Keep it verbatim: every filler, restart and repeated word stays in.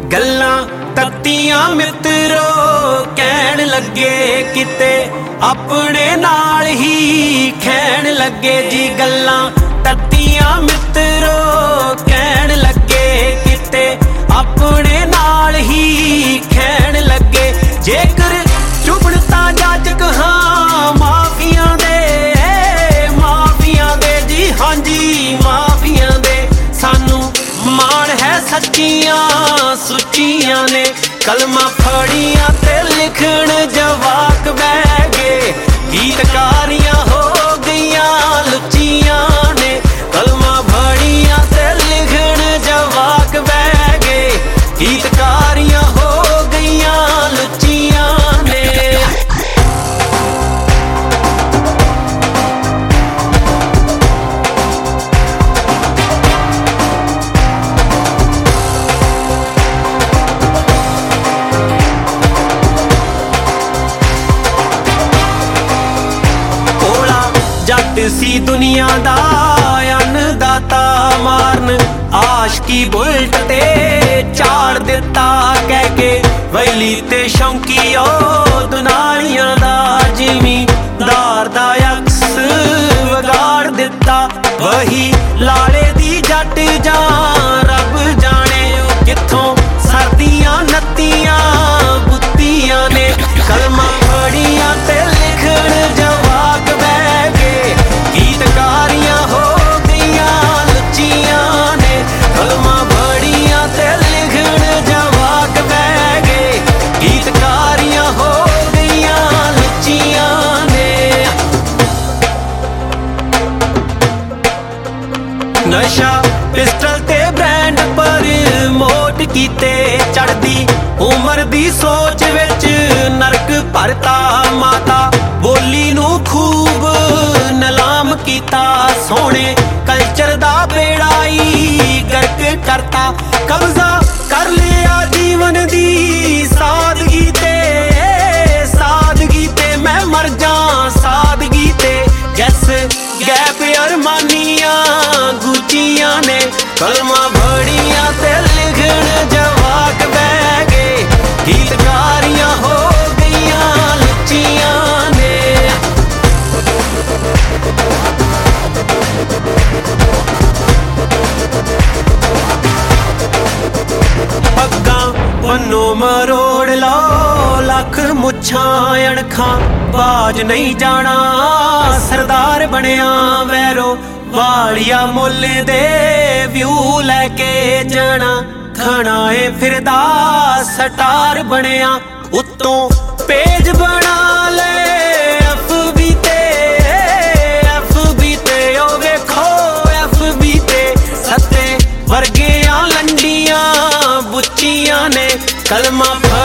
गल्लां तत्तियां मित्रो कहण लगे किते अपने नाल ही खैण लगे जी। गल्लां तत्तियां मित्रो कहण लगे किते अपने नाल ही खैण लगे। जेकर चुभण तां जाजक हाँ माफियां दे माफियां दे जी हाँ जी माफियां दे। सानू मान है सच्चियां सुच्चियां ने कलमा फड़ियां ते लिखण जवाक बह गए। गीतकारियां हो गईयां लुच्चियां ने कलमा फड़ियां ते लिखण जवाक बह गए। गीतकारियां हो गईयां लुच्चियां ने। जट सी दुनिया दा अन्नदाता मारन आशकी बुलट ते चाड़ दिता कह के वैली ते शौकी ओ दुनालियां दा जिमीदार दा अक्स वगाड़ दिता। वही लाले दी जट जां रब जाने किथों सर्दियां नत्तियां बुत्तियां ने कलमा फड़ियां ते लिखण जवाक बह गए। गीतकारियां हो गईयां लुच्चियां ने कलमा फड़ियां ते लिखण जवाक बह गए। गीतकारियां हो गईयां लुच्चियां ने। नशा पिस्टल ते ब्रांड पर मोट कीते चढ़दी उमर दी सोच विच नरक भरता। माता बोली नू खूब नलाम कीता सोने कल्चर दा बेड़ाई गर्क करता। कब्जा कर लिया जीवन दी सादगी ते सादगी ते मैं मर जा सादगी ते। गैस गैप अरमानियां गुचियां ने कलमा भड़ियां ते लिखण जवाक बह गए। गीतकारियां हो गईयां लुच्चियां ने। पग्गां बन्नो मरोड़ लो लख मुच्छां अणखां बाज नहीं जाना सरदार बनिया वैरो वालिया मुल दे व्यू लैके जाना। खाना ए फिरदा सटार बनिया उत्तों पेज बना ले एफ बी ते एफ बी ते ओ वेखो एफ बी ते। सत्ते वर्गियां लंडियां बुच्चियां ने कलमा